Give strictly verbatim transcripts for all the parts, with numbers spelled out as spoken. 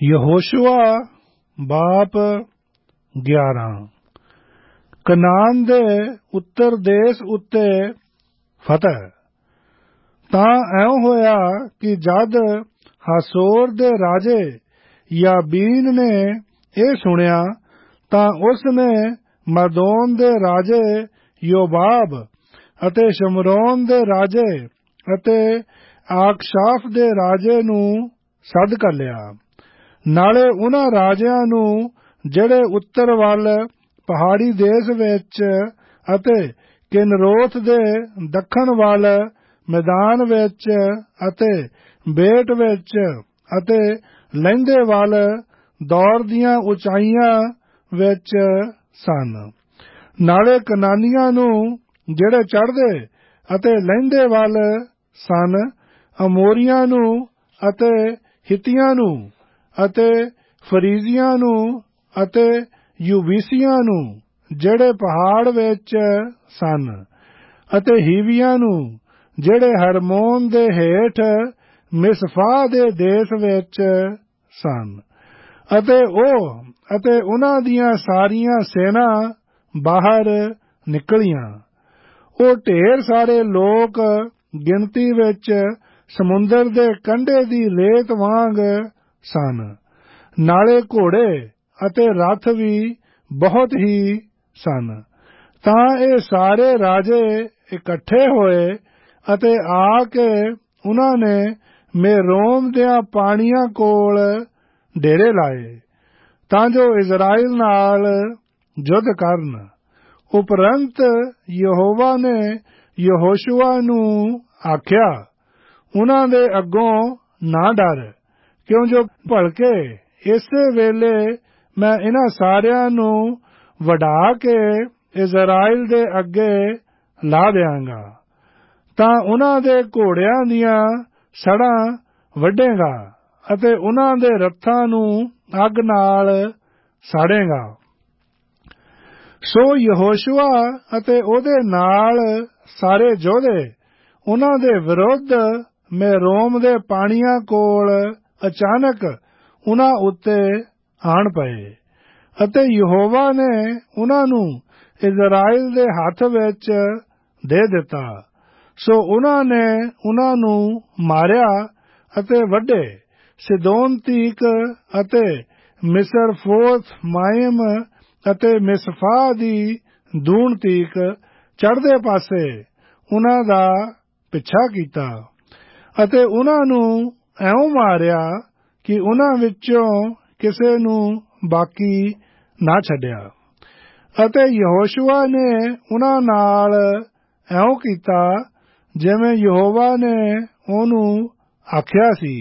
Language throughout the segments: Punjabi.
ਯਹੋਸ਼ੂਆ ਬਾਪ ਗਿਆਰਾਂ। ਕਨਾਨ ਦੇ ਉੱਤਰ ਦੇਸ਼ ਉੱਤੇ ਫਤਿਹ। ਤਾਂ ਇਉਂ ਹੋਇਆ ਕਿ ਜਦ ਹਾਸੋਰ ਦੇ ਰਾਜੇ ਯਾਬੀਨ ਨੇ ਇਹ ਸੁਣਿਆ ਤਾਂ ਉਸ ਨੇ ਮਾਦੋਨ ਦੇ ਰਾਜੇ ਯੋਬਾਬ ਅਤੇ ਸ਼ਮਰੋਨ ਦੇ ਰਾਜੇ ਅਤੇ ਆਕਸ਼ਾਫ ਦੇ ਰਾਜੇ ਨੂੰ ਸੱਦ ਘੱਲਿਆ। ਨਾਲੇ ਉਨ੍ਹਾਂ ਰਾਜਿਆਂ ਨੂੰ ਜਿਹੜੇ ਉੱਤਰ ਵੱਲ ਪਹਾੜੀ ਦੇਸ਼ ਵਿੱਚ ਅਤੇ ਕਿਨਰੋਥ ਦੇ ਦੱਖਣ ਵੱਲ ਮੈਦਾਨ ਵਿੱਚ ਅਤੇ ਬੇਟ ਵਿੱਚ ਅਤੇ ਲਹਿੰਦੇ ਵੱਲ ਦੌਰ ਦੀਆਂ ਉਚਾਈਆਂ ਵਿੱਚ ਸਨ। ਨਾਲੇ ਕਨਾਨੀਆਂ ਨੂੰ ਜਿਹੜੇ ਚੜ੍ਹਦੇ ਅਤੇ ਲਹਿੰਦੇ ਵੱਲ ਸਨ, ਅਮੋਰੀਆਂ ਨੂੰ ਅਤੇ ਹਿੱਤੀਆਂ ਨੂੰ ਅਤੇ ਫਰੀਜ਼ੀਆਂ ਨੂੰ ਅਤੇ ਯਬੂਸੀਆਂ ਨੂੰ ਜਿਹੜੇ ਪਹਾੜ ਵਿੱਚ ਸਨ, ਅਤੇ ਹੀਵੀਆਂ ਨੂੰ ਜਿਹੜੇ ਹਰਮੋਨ ਦੇ ਹੇਠ ਮਿਸਪਾ ਦੇ ਦੇਸ਼ ਵਿੱਚ ਸਨ। ਅਤੇ ਉਹ ਅਤੇ ਉਨ੍ਹਾਂ ਦੀਆਂ ਸਾਰੀਆਂ ਸੈਨਾ ਬਾਹਰ ਨਿਕਲੀਆਂ। ਉਹ ਢੇਰ ਸਾਰੇ ਲੋਕ ਗਿਣਤੀ ਵਿੱਚ ਸਮੁੰਦਰ ਦੇ ਕੰਢੇ ਦੀ ਰੇਤ ਵਾਂਗ ਸਨ। ਨਾਲੇ ਘੋੜੇ ਅਤੇ ਰੱਥ ਵੀ ਬਹੁਤ ਹੀ ਸਨ। ਤਾਂ ਇਹ ਸਾਰੇ ਰਾਜੇ ਇਕੱਠੇ ਹੋਏ ਅਤੇ ਆ ਕੇ ਉਨ੍ਹਾਂ ਨੇ ਮੇਰੋਮ ਦਿਆਂ ਪਾਣੀਆਂ ਕੋਲ ਡੇਰੇ ਲਾਏ ਤਾਂ ਜੋ ਇਜ਼ਰਾਈਲ ਨਾਲ ਯੁੱਧ ਕਰਨ। ਉਪਰੰਤ ਯਹੋਵਾ ਨੇ ਯਹੋਸ਼ੂਆ ਨੂੰ ਆਖਿਆ, ਉਨ੍ਹਾਂ ਦੇ ਅੱਗੋਂ ਨਾ ਡਰ, ਕਿਉਂ ਜੋ ਭਲਕੇ ਇਸੇ ਵੇਲੇ ਮੈਂ ਇਨ੍ਹਾਂ ਸਾਰਿਆਂ ਨੂੰ ਵਢਾ ਕੇ ਇਜ਼ਰਾਈਲ ਦੇ ਅੱਗੇ ਲਾ ਦਿਆਂਗਾ। ਤਾਂ ਉਨ੍ਹਾਂ ਦੇ ਘੋੜਿਆਂ ਦੀਆਂ ਸੜਾਂ ਵੱਢੇਗਾ ਅਤੇ ਉਨ੍ਹਾਂ ਦੇ ਰੱਥਾਂ ਨੂੰ ਅੱਗ ਨਾਲ ਸਾੜੇਗਾ। ਸੋ ਯਹੋਸ਼ੂਆ ਅਤੇ ਉਹਦੇ ਨਾਲ ਸਾਰੇ ਯੋਧੇ ਉਨ੍ਹਾਂ ਦੇ ਵਿਰੁੱਧ ਮੇਰੋਮ ਦੇ ਪਾਣੀਆਂ ਕੋਲ ਅਚਾਨਕ ਉਨ੍ਹਾਂ ਉੱਤੇ ਆਣ ਪਏ ਅਤੇ ਯਹੋਵਾ ਨੇ ਉਨ੍ਹਾਂ ਨੂੰ ਇਜ਼ਰਾਈਲ ਦੇ ਹੱਥ ਵਿੱਚ ਦੇ ਦਿੱਤਾ। ਸੋ ਉਨ੍ਹਾਂ ਨੇ ਉਨ੍ਹਾਂ ਨੂੰ ਮਾਰਿਆ ਅਤੇ ਵੱਢੇ। ਸਿਦੋਨ ਤੀਕ ਅਤੇ ਮਿਸਰਫੋਤ ਮਾਇਮ ਅਤੇ ਮਿਸਪਾ ਦੀ ਦੂਣ ਤੀਕ ਚੜ੍ਹਦੇ ਪਾਸੇ ਉਨ੍ਹਾਂ ਦਾ ਪਿੱਛਾ ਕੀਤਾ ਅਤੇ ਉਨ੍ਹਾਂ ਨੂੰ ਇਉਂ ਮਾਰਿਆ ਕਿ ਉਨ੍ਹਾਂ ਵਿੱਚੋਂ ਕਿਸੇ ਨੂੰ ਬਾਕੀ ਨਾ ਛੱਡਿਆ। ਅਤੇ ਯਹੋਸ਼ੂਆ ਨੇ ਉਨ੍ਹਾਂ ਨਾਲ ਇਉਂ ਕੀਤਾ ਜਿਵੇਂ ਯਹੋਵਾ ਨੇ ਉਹਨੂੰ ਆਖਿਆ ਸੀ।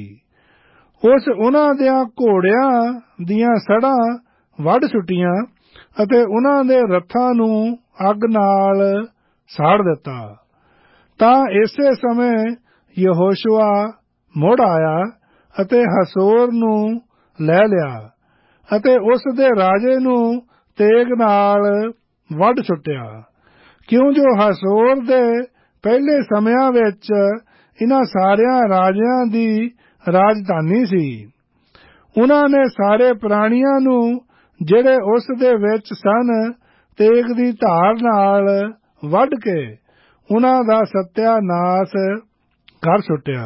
ਉਸ ਉਨ੍ਹਾਂ ਦਿਆਂ ਘੋੜਿਆਂ ਦੀਆਂ ਸੜਾਂ ਵੱਢ ਸੁੱਟੀਆਂ ਅਤੇ ਉਨ੍ਹਾਂ ਦੇ ਰੱਥਾਂ ਨੂੰ ਅੱਗ ਨਾਲ ਸਾੜ ਦਿੱਤਾ। ਤਾਂ ਇਸੇ ਸਮੇਂ ਯਹੋਸ਼ੂਆ ਮੁੜ ਆਇਆ ਅਤੇ ਹਾਸੋਰ ਨੂੰ ਲੈ ਲਿਆ ਅਤੇ ਉਸ ਦੇ ਰਾਜੇ ਨੂੰ ਤੇਗ ਨਾਲ ਵੱਢ ਸੁੱਟਿਆ, ਕਿਉਂ ਜੋ ਹਾਸੋਰ ਦੇ ਪਹਿਲੇ ਸਮਿਆਂ ਵਿੱਚ ਇਨ੍ਹਾਂ ਸਾਰਿਆਂ ਰਾਜਿਆਂ ਦੀ ਰਾਜਧਾਨੀ ਸੀ। ਉਨ੍ਹਾਂ ਨੇ ਸਾਰੇ ਪ੍ਰਾਣੀਆਂ ਨੂੰ ਜਿਹੜੇ ਉਸ ਦੇ ਵਿੱਚ ਸਨ ਤੇਗ ਦੀ ਧਾਰ ਨਾਲ ਵੱਢ ਕੇ ਉਨ੍ਹਾਂ ਦਾ ਸਤਿਆਨਾਸ਼ ਕਰ ਸੁੱਟਿਆ।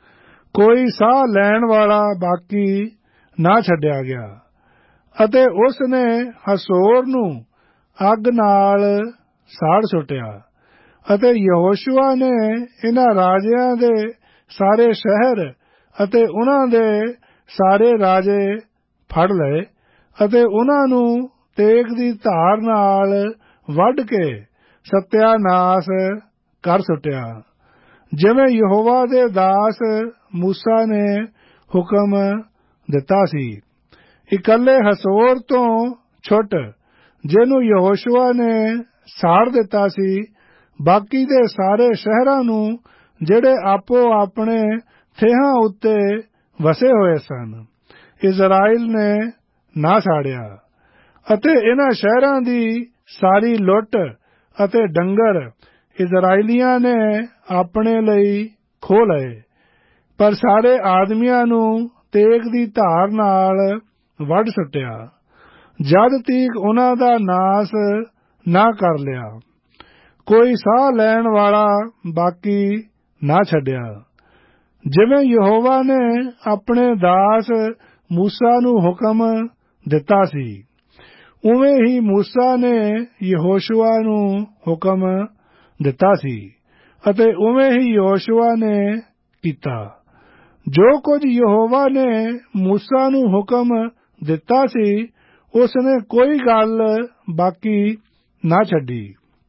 ਕੋਈ ਸਾਹ ਲੈਣ ਵਾਲਾ ਬਾਕੀ ਨਾ ਛੱਡਿਆ ਗਿਆ। ਅਤੇ ਉਸ ਨੇ ਹਾਸੋਰ ਨੂੰ ਅੱਗ ਨਾਲ ਸਾੜ ਸੁੱਟਿਆ। ਅਤੇ ਯਹੋਸ਼ੂਆ ਨੇ ਇਨ੍ਹਾਂ ਰਾਜਿਆਂ ਦੇ ਸਾਰੇ ਸ਼ਹਿਰ ਅਤੇ ਉਨ੍ਹਾਂ ਦੇ ਸਾਰੇ ਰਾਜੇ ਫੜ ਲਏ ਅਤੇ ਉਨ੍ਹਾਂ ਨੂੰ ਤੇਗ ਦੀ ਧਾਰ ਨਾਲ ਵੱਢ ਕੇ ਸਤਿਆਨਾਸ਼ ਕਰ ਸੁੱਟਿਆ, ਜਿਵੇਂ ਯਹੋਵਾ ਦੇ ਦਾਸ ਮੂਸਾ ਨੇ ਹੁਕਮ ਦਿੱਤਾ ਸੀ। ਇਕੱਲੇ ਹਾਸੋਰ ਤੋਂ ਛੁੱਟ, ਜਿਹਨੂੰ ਯਹੋਸ਼ੂਆ ਨੇ ਸਾੜ ਦਿੱਤਾ ਸੀ, ਬਾਕੀ ਦੇ ਸਾਰੇ ਸ਼ਹਿਰਾਂ ਨੂੰ ਜਿਹੜੇ ਆਪੋ ਆਪਣੇ ਥਿਆਂ ਉੱਤੇ ਵਸੇ ਹੋਏ ਸਨ, ਇਜ਼ਰਾਈਲ ਨੇ ਨਾ ਸਾੜਿਆ। ਅਤੇ ਇਨ੍ਹਾਂ ਸ਼ਹਿਰਾਂ ਦੀ ਸਾਰੀ ਲੁੱਟ ਅਤੇ ਡੰਗਰ ਇਜ਼ਰਾਈਲੀਆਂ ਨੇ ਆਪਣੇ ਲਈ ਖੋਹ ਲਏ। ਪਰ ਸਾਰੇ ਆਦਮੀਆਂ ਨੂੰ ਤੇਗ ਦੀ ਧਾਰ ਨਾਲ ਵੱਢ ਸੁੱਟਿਆ, ਜਦ ਤੀਕ ਉਹਨਾਂ ਦਾ ਨਾਸ ਨਾ ਕਰ ਲਿਆ। ਕੋਈ ਸਾਹ ਲੈਣ ਵਾਲਾ ਬਾਕੀ ਨਾ ਛੱਡਿਆ। ਜਿਵੇਂ ਯਹੋਵਾ ਨੇ ਆਪਣੇ ਦਾਸ ਮੂਸਾ ਨੂੰ ਹੁਕਮ ਦਿੱਤਾ ਸੀ, ਉਵੇਂ ਹੀ ਮੂਸਾ ਨੇ ਯਹੋਸ਼ੂਆ ਨੂੰ ਹੁਕਮ ਦਿੱਤਾ ਸੀ ਅਤੇ ਉਵੇਂ ਹੀ ਯਹੋਸ਼ੂਆ ਨੇ ਕੀਤਾ। ਜੋ ਕੁਝ ਯਹੋਵਾ ਨੇ ਮੂਸਾ ਨੂੰ ਹੁਕਮ ਦਿੱਤਾ ਸੀ, ਉਸ ਨੇ ਕੋਈ ਗੱਲ ਬਾਕੀ ਨਾ ਛੱਡੀ।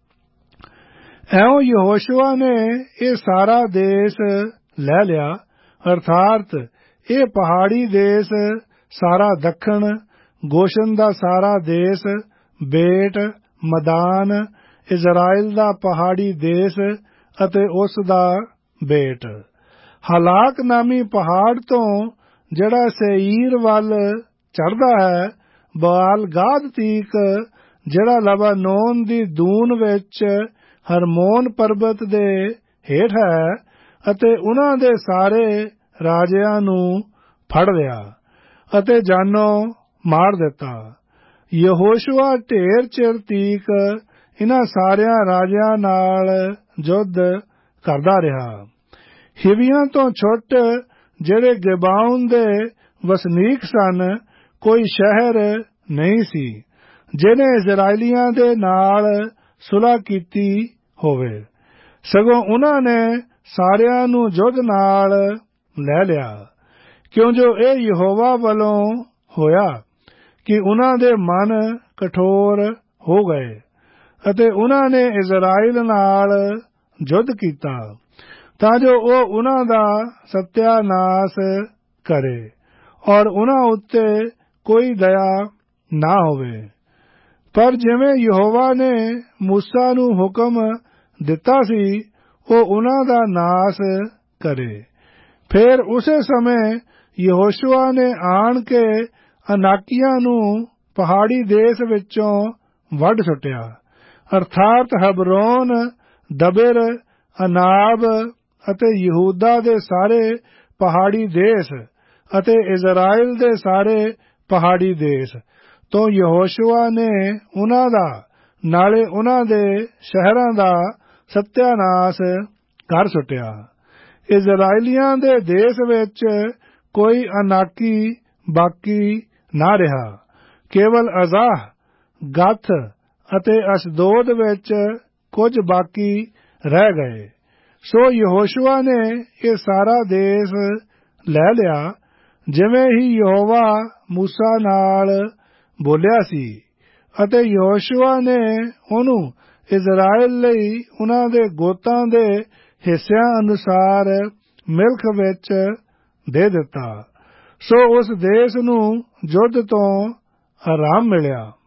ਐਉਂ ਯਹੋਸ਼ੂਆ ਨੇ ਇਹ ਸਾਰਾ ਦੇਸ਼ ਲੈ ਲਿਆ, ਅਰਥਾਤ ਇਹ ਪਹਾੜੀ ਦੇਸ਼ ਸਾਰਾ ਦੱਖਣ, ਗੋਸ਼ਨ ਦਾ ਸਾਰਾ ਦੇਸ਼, ਬੇਟ ਮਦਾਨ, ਇਜ਼ਰਾਈਲ ਦਾ ਪਹਾੜੀ ਦੇਸ਼ ਅਤੇ ਉਸ ਦਾ ਬੇਟ, ਹਲਾਕ ਨਾਮੀ ਪਹਾੜ ਤੋਂ ਜਿਹੜਾ ਸੇਈਰ ਵੱਲ ਚੜ੍ਹਦਾ ਹੈ, ਬਾਲ ਗਾਦ ਤੀਕ ਜਿਹੜਾ ਲਬਾਨੋਨ ਦੀ ਦੂਨ ਵਿੱਚ ਹਰਮੋਨ ਪਰਬਤ ਦੇ ਹੇਠ ਹੈ, ਅਤੇ ਉਹਨਾਂ ਦੇ ਸਾਰੇ ਰਾਜਿਆਂ ਨੂੰ ਫੜ ਲਿਆ ਅਤੇ ਜਾਨੋਂ ਮਾਰ ਦਿੱਤਾ। ਯਹੋਸ਼ੂਆ ਢੇਰ ਚਿਰ ਤੀਕ ਇਹਨਾਂ ਸਾਰਿਆਂ ਰਾਜਿਆਂ ਨਾਲ ਯੁੱਧ ਕਰਦਾ ਰਿਹਾ। ਹਿਵੀਆਂ ਤੋਂ ਛੁੱਟ ਜਿਹੜੇ ਗਿਬਾਉਨ ਦੇ ਵਸਨੀਕ ਸਨ, ਕੋਈ ਸ਼ਹਿਰ ਨਹੀਂ ਸੀ ਜਿਹਨੇ ਇਜ਼ਰਾਈਲੀਆਂ ਦੇ ਨਾਲ ਸੁਲ੍ਹਾ ਕੀਤੀ ਹੋਵੇ, ਸਗੋਂ ਉਹਨਾਂ ਨੇ ਸਾਰਿਆਂ ਨੂੰ ਯੁੱਧ ਨਾਲ ਲੈ ਲਿਆ, ਕਿਉਂ ਜੋ ਇਹ ਯਹੋਵਾ ਵੱਲੋਂ ਹੋਇਆ ਕਿ ਉਹਨਾਂ ਦੇ ਮਨ ਕਠੋਰ ਹੋ ਗਏ ਅਤੇ ਉਹਨਾਂ ਨੇ ਇਜ਼ਰਾਈਲ ਨਾਲ ਯੁੱਧ ਕੀਤਾ, ਤਾਂ ਜੋ ਉਹ ਉਹਨਾਂ ਦਾ ਸਤਿਆਨਾਸ਼ ਕਰੇ ਔਰ ਉਹਨਾਂ ਉੱਤੇ ਕੋਈ ਦਇਆ ਨਾ ਹੋਵੇ। ਪਰ ਜਿਵੇਂ ਯਹੋਵਾ ਨੇ ਮੂਸਾ ਨੂੰ ਹੁਕਮ ਦਿੱਤਾ ਸੀ, ਉਹ ਉਹਨਾਂ ਦਾ ਨਾਸ਼ ਕਰੇ। ਫਿਰ ਉਸੇ ਸਮੇਂ ਯਹੋਸ਼ੂਆ ਨੇ ਆਣ ਕੇ ਅਨਾਕੀਆਂ ਨੂੰ ਪਹਾੜੀ ਦੇਸ਼ ਵਿੱਚੋਂ ਵੱਢ ਸੁੱਟਿਆ, ਅਰਥਾਤ ਹਬਰੋਨ, ਦਬਿਰ, ਅਨਾਬ ਅਤੇ ਯਹੂਦਾ ਦੇ ਸਾਰੇ ਪਹਾੜੀ ਦੇਸ਼ ਅਤੇ ਇਜ਼ਰਾਈਲ ਦੇ ਸਾਰੇ ਪਹਾੜੀ ਦੇਸ਼ ਤੋਂ ਯਹੋਸ਼ੂਆ ਨੇ ਉਹਨਾਂ ਦਾ ਨਾਲੇ ਉਹਨਾਂ ਦੇ ਸ਼ਹਿਰਾਂ ਦਾ ਸਤਿਆਨਾਸ਼ ਕਰ ਸੁੱਟਿਆ। ਇਜ਼ਰਾਈਲੀਆਂ ਦੇ ਦੇਸ਼ ਵਿੱਚ ਕੋਈ ਅਨਾਕੀ ਬਾਕੀ ਨਾ ਰਿਹਾ, ਕੇਵਲ ਅਜ਼ਾਹ, ਗਥ ਅਤੇ ਅਸ਼ਦੋਦ ਵਿੱਚ ਕੁਝ ਬਾਕੀ ਰਹਿ ਗਏ। ਸੋ ਯਹੋਸ਼ੂਆ ਨੇ ਇਹ ਸਾਰਾ ਦੇਸ਼ ਲੈ ਲਿਆ, ਜਿਵੇਂ ਹੀ ਯਹੋਵਾ ਮੂਸਾ ਨਾਲ ਬੋਲਿਆ ਸੀ, ਅਤੇ ਯਹੋਸ਼ੂਆ ਨੇ ਉਹਨੂੰ ਇਜ਼ਰਾਈਲ ਲਈ ਉਹਨਾਂ ਦੇ ਗੋਤਾਂ ਦੇ ਹਿੱਸਿਆਂ ਅਨੁਸਾਰ ਮਿਲਖ ਵਿੱਚ ਦੇ ਦਿੱਤਾ। ਸੋ ਉਸ ਦੇਸ਼ ਨੂੰ ਯੁੱਧ ਤੋਂ ਆਰਾਮ ਮਿਲਿਆ।